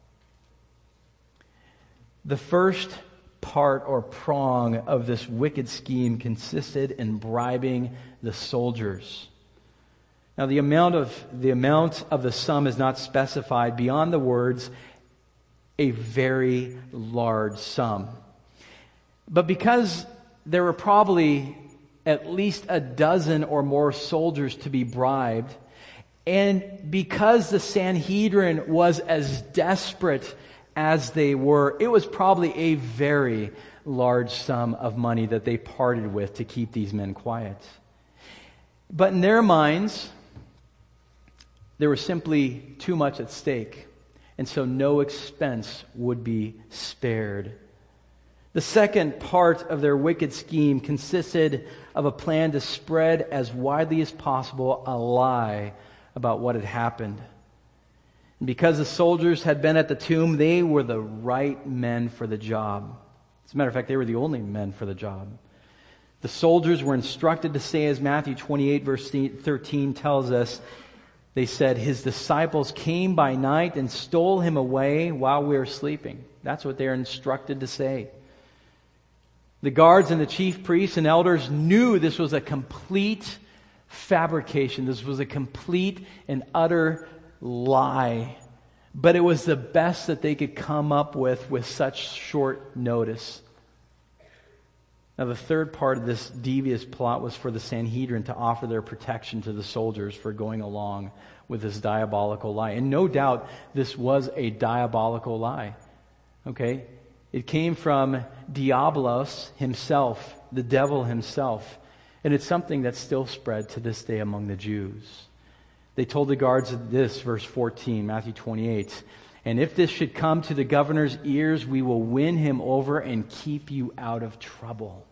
The first part or prong of this wicked scheme consisted in bribing the soldiers. Now, the amount of the sum is not specified beyond the words, a very large sum. But because there were probably at least a dozen or more soldiers to be bribed, and because the Sanhedrin was as desperate as they were, it was probably a very large sum of money that they parted with to keep these men quiet. But in their minds, there was simply too much at stake, and so no expense would be spared. The second part of their wicked scheme consisted of a plan to spread as widely as possible a lie about what had happened. And because the soldiers had been at the tomb, they were the right men for the job. As a matter of fact, they were the only men for the job. The soldiers were instructed to say, as Matthew 28 verse 13 tells us, they said, his disciples came by night and stole him away while we were sleeping. That's what they're instructed to say. The guards and the chief priests and elders knew this was a complete fabrication. This was a complete and utter lie. But it was the best that they could come up with such short notice. Now, the third part of this devious plot was for the Sanhedrin to offer their protection to the soldiers for going along with this diabolical lie. And no doubt this was a diabolical lie. Okay? It came from Diabolos himself, the devil himself. And it's something that's still spread to this day among the Jews. They told the guards this, verse 14, Matthew 28, and if this should come to the governor's ears, we will win him over and keep you out of trouble.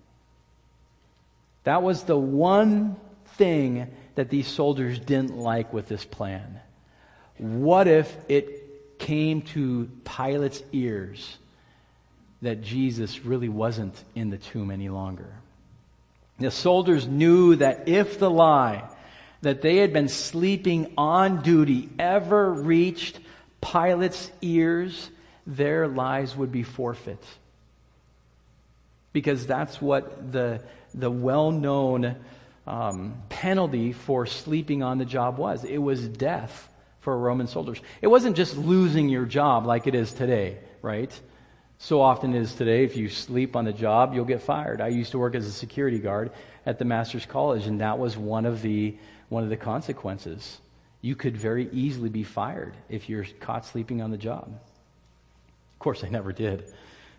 That was the one thing that these soldiers didn't like with this plan. What if it came to Pilate's ears that Jesus really wasn't in the tomb any longer? The soldiers knew that if the lie that they had been sleeping on duty ever reached Pilate's ears, their lives would be forfeit. Because that's what the well-known penalty for sleeping on the job was. It was death for Roman soldiers. It wasn't just losing your job like it is today, right? So often it is today, if you sleep on the job, you'll get fired. I used to work as a security guard at the Master's College, and that was one of the consequences. You could very easily be fired if you're caught sleeping on the job. Of course, I never did.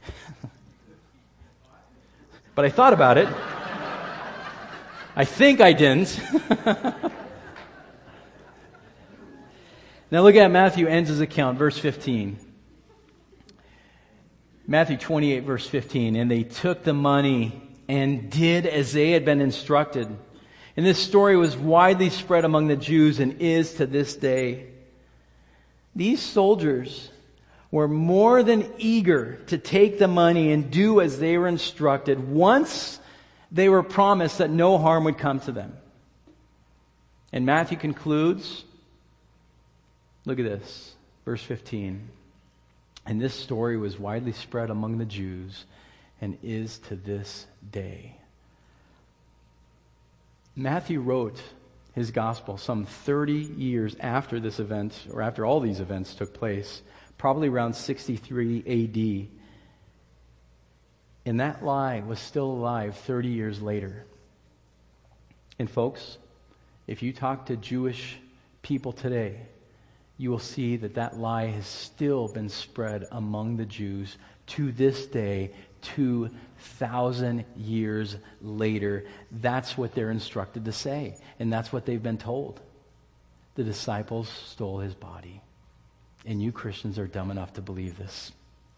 But I thought about it. I think I didn't. Now look at Matthew ends his account, verse 15. Matthew 28, verse 15. And they took the money and did as they had been instructed. And this story was widely spread among the Jews and is to this day. These soldiers were more than eager to take the money and do as they were instructed once they were promised that no harm would come to them. And Matthew concludes, look at this, verse 15. And this story was widely spread among the Jews and is to this day. Matthew wrote his gospel some 30 years after this event, or after all these events took place, probably around 63 AD. And that lie was still alive 30 years later. And folks, if you talk to Jewish people today, you will see that that lie has still been spread among the Jews to this day, 2,000 years later. That's what they're instructed to say, and that's what they've been told. The disciples stole his body, and you Christians are dumb enough to believe this.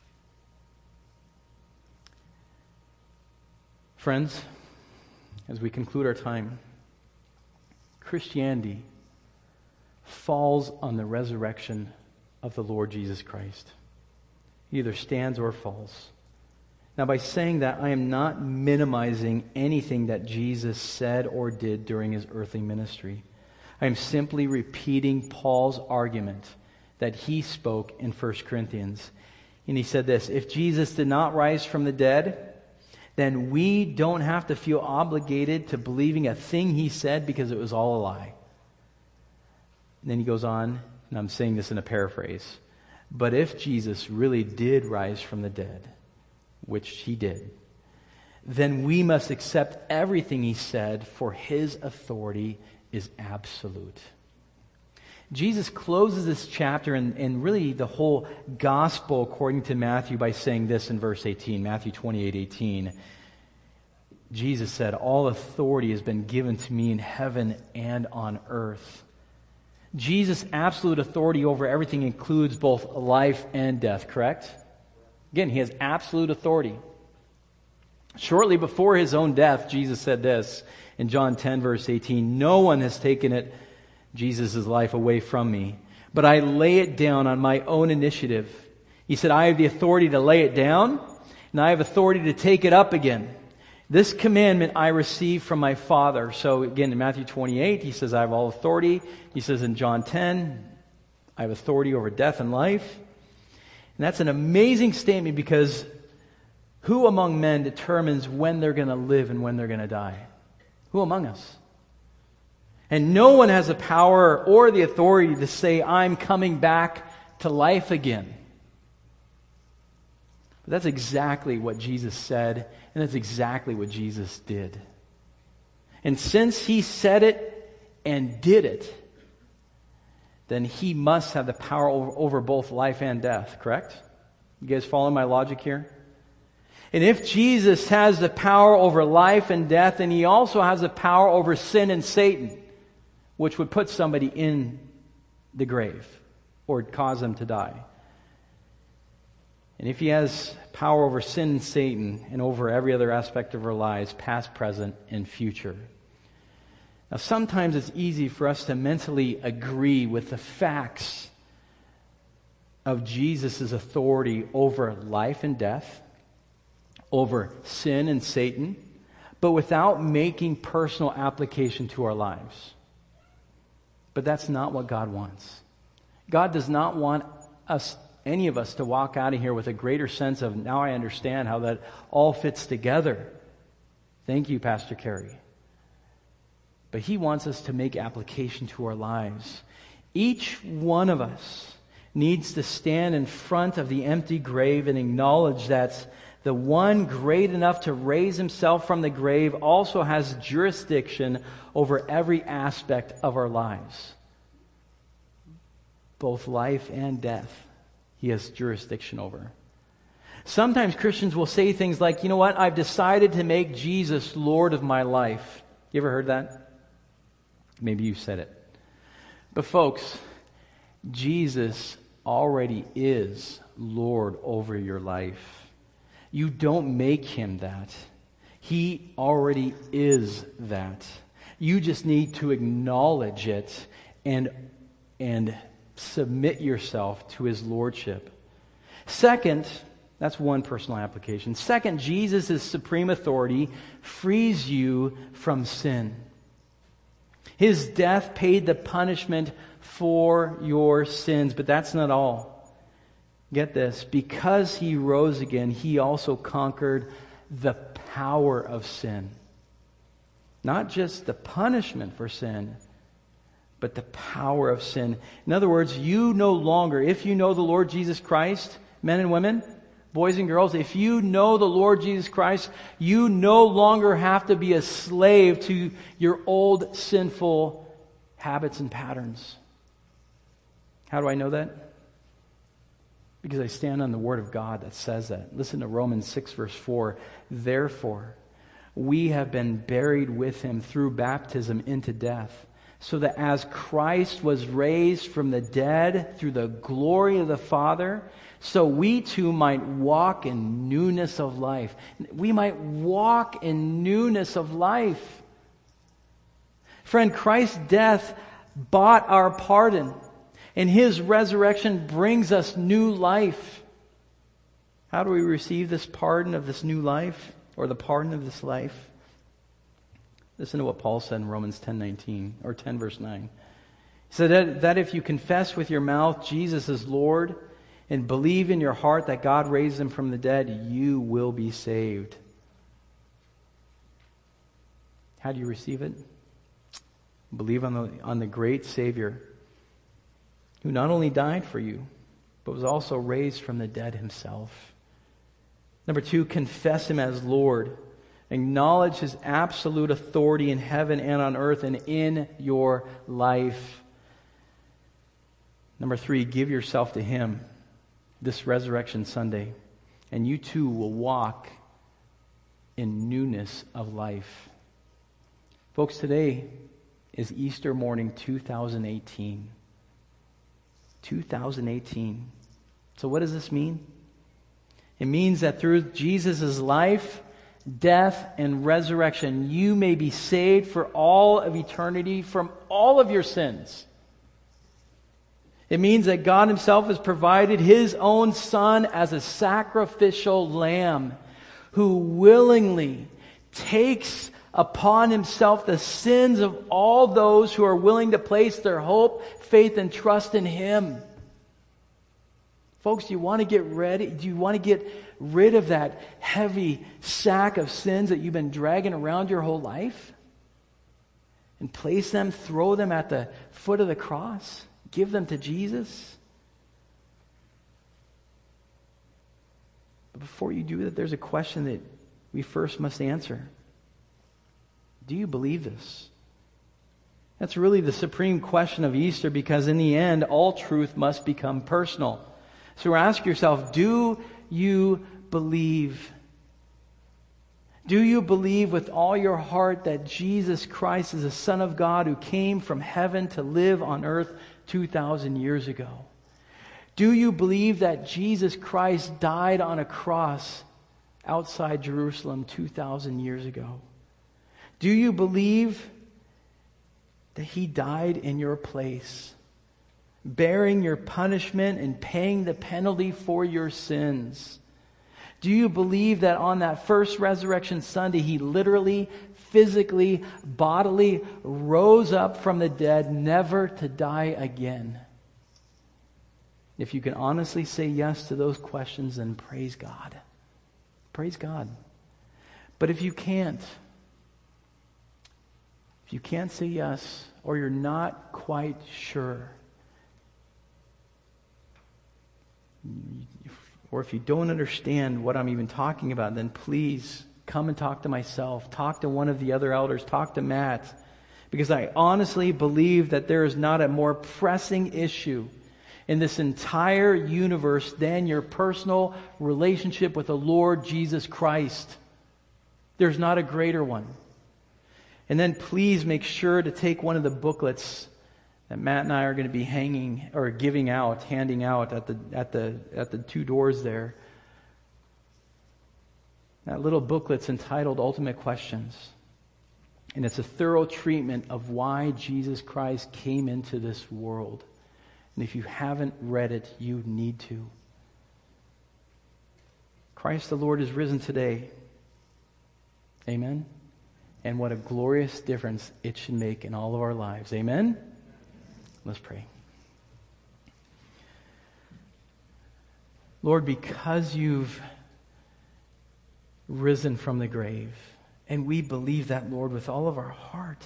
Friends, as we conclude our time, Christianity falls on the resurrection of the Lord Jesus Christ. He either stands or falls. Now, by saying that, I am not minimizing anything that Jesus said or did during his earthly ministry. I am simply repeating Paul's argument that he spoke in 1 Corinthians. And he said this, if Jesus did not rise from the dead, then we don't have to feel obligated to believing a thing he said because it was all a lie. And then he goes on, and I'm saying this in a paraphrase, but if Jesus really did rise from the dead, which he did, then we must accept everything he said, for his authority is absolute. Jesus closes this chapter and really the whole gospel according to Matthew by saying this in verse 18, Matthew 28:18. Jesus said, all authority has been given to me in heaven and on earth. Jesus' absolute authority over everything includes both life and death, correct? Again, he has absolute authority. Shortly before his own death, Jesus said this in John 10, verse 18, no one has taken it, Jesus' life, away from me, but I lay it down on my own initiative. He said, I have the authority to lay it down, and I have authority to take it up again. This commandment I received from my Father. So again, in Matthew 28, he says, I have all authority. He says in John 10, I have authority over death and life. And that's an amazing statement because who among men determines when they're going to live and when they're going to die? Who among us? And no one has the power or the authority to say, I'm coming back to life again. But that's exactly what Jesus said, and that's exactly what Jesus did. And since he said it and did it, then he must have the power over both life and death, correct? You guys follow my logic here? And if Jesus has the power over life and death, then he also has the power over sin and Satan, which would put somebody in the grave or cause them to die. And if he has power over sin and Satan and over every other aspect of our lives, past, present, and future. Now, sometimes it's easy for us to mentally agree with the facts of Jesus' authority over life and death, over sin and Satan, but without making personal application to our lives. But that's not what God wants. God does not want any of us to walk out of here with a greater sense of, now I understand how that all fits together. Thank you, Pastor Kerry. But he wants us to make application to our lives. Each one of us needs to stand in front of the empty grave and acknowledge that the one great enough to raise himself from the grave also has jurisdiction over every aspect of our lives. Both life and death, he has jurisdiction over. Sometimes Christians will say things like, you know what, I've decided to make Jesus Lord of my life. You ever heard that? Maybe you said it. But folks, Jesus already is Lord over your life. You don't make him that. He already is that. You just need to acknowledge it and submit yourself to his lordship. Second, that's one personal application. Second, Jesus' supreme authority frees you from sin. His death paid the punishment for your sins, but that's not all. Get this, because he rose again, he also conquered the power of sin. Not just the punishment for sin, but the power of sin. In other words, you no longer, if you know the Lord Jesus Christ, men and women, boys and girls, if you know the Lord Jesus Christ, you no longer have to be a slave to your old sinful habits and patterns. How do I know that? Because I stand on the Word of God that says that. Listen to Romans 6 verse 4. Therefore, we have been buried with him through baptism into death, so that as Christ was raised from the dead through the glory of the Father, so we too might walk in newness of life. We might walk in newness of life. Friend, Christ's death bought our pardon, and his resurrection brings us new life. How do we receive this pardon of this new life, or the pardon of this life? Listen to what Paul said in Romans 10:19 or 10 verse 9. He said that if you confess with your mouth Jesus is Lord and believe in your heart that God raised him from the dead, you will be saved. How do you receive it? Believe on the great Savior who not only died for you, but was also raised from the dead himself. Number 2, confess him as Lord. Acknowledge his absolute authority in heaven and on earth and in your life. Number 3, give yourself to him this Resurrection Sunday, and you too will walk in newness of life. Folks, today is Easter morning 2018. 2018. So what does this mean? It means that through Jesus' life, death, and resurrection, you may be saved for all of eternity from all of your sins. It means that God himself has provided his own Son as a sacrificial lamb who willingly takes upon himself the sins of all those who are willing to place their hope, faith, and trust in him. Folks, do you want to get ready? Do you want to get rid of that heavy sack of sins that you've been dragging around your whole life? And place them, throw them at the foot of the cross? Give them to Jesus? But before you do that, there's a question that we first must answer. Do you believe this? That's really the supreme question of Easter, because in the end, all truth must become personal. So ask yourself, do you believe? Do you believe with all your heart that Jesus Christ is the Son of God who came from heaven to live on earth 2,000 years ago? Do you believe that Jesus Christ died on a cross outside Jerusalem 2,000 years ago? Do you believe that he died in your place, bearing your punishment and paying the penalty for your sins? Do you believe that on that first Resurrection Sunday, he literally, physically, bodily rose up from the dead, never to die again? If you can honestly say yes to those questions, then praise God. Praise God. But if you can't say yes, or you're not quite sure, or if you don't understand what I'm even talking about, then please come and talk to myself. Talk to one of the other elders. Talk to Matt. Because I honestly believe that there is not a more pressing issue in this entire universe than your personal relationship with the Lord Jesus Christ. There's not a greater one. And then please make sure to take one of the booklets that Matt and I are going to be handing out at the two doors there. That little booklet's entitled Ultimate Questions. And it's a thorough treatment of why Jesus Christ came into this world. And if you haven't read it, you need to. Christ the Lord is risen today. Amen? And what a glorious difference it should make in all of our lives. Amen? Let's pray. Lord, because you've risen from the grave, and we believe that, Lord, with all of our heart.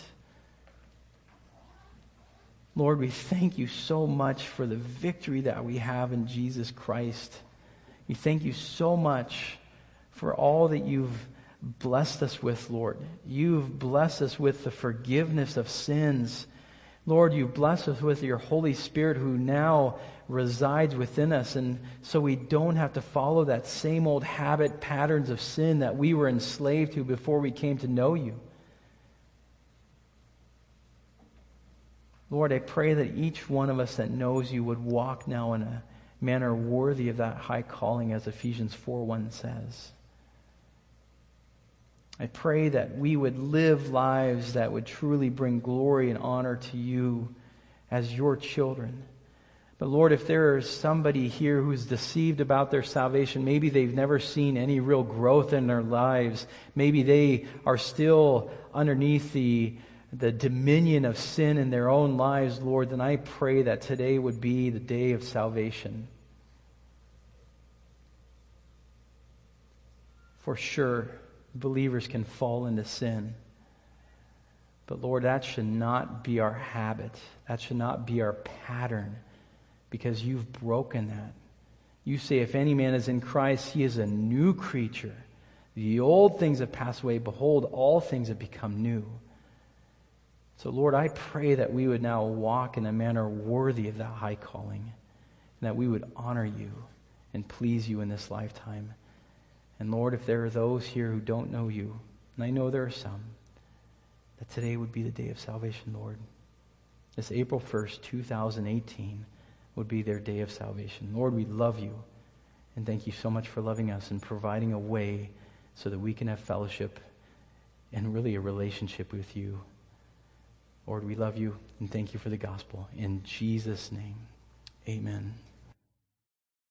Lord, we thank you so much for the victory that we have in Jesus Christ. We thank you so much for all that you've blessed us with, Lord. You've blessed us with the forgiveness of sins. Lord, you've blessed us with your Holy Spirit who now resides within us, and so we don't have to follow that same old habit patterns of sin that we were enslaved to before we came to know you. Lord, I pray that each one of us that knows you would walk now in a manner worthy of that high calling, as Ephesians 4:1 says. I pray that we would live lives that would truly bring glory and honor to you as your children. But Lord, if there is somebody here who's deceived about their salvation, maybe they've never seen any real growth in their lives, maybe they are still underneath the dominion of sin in their own lives, Lord, then I pray that today would be the day of salvation. For sure, believers can fall into sin. But Lord, that should not be our habit. That should not be our pattern, because you've broken that. You say, if any man is in Christ, he is a new creature. The old things have passed away. Behold, all things have become new. So Lord, I pray that we would now walk in a manner worthy of that high calling, and that we would honor you and please you in this lifetime. And Lord, if there are those here who don't know you, and I know there are some, that today would be the day of salvation, Lord. This April 1st, 2018 would be their day of salvation. Lord, we love you, and thank you so much for loving us and providing a way so that we can have fellowship and really a relationship with you. Lord, we love you and thank you for the gospel. In Jesus' name, amen.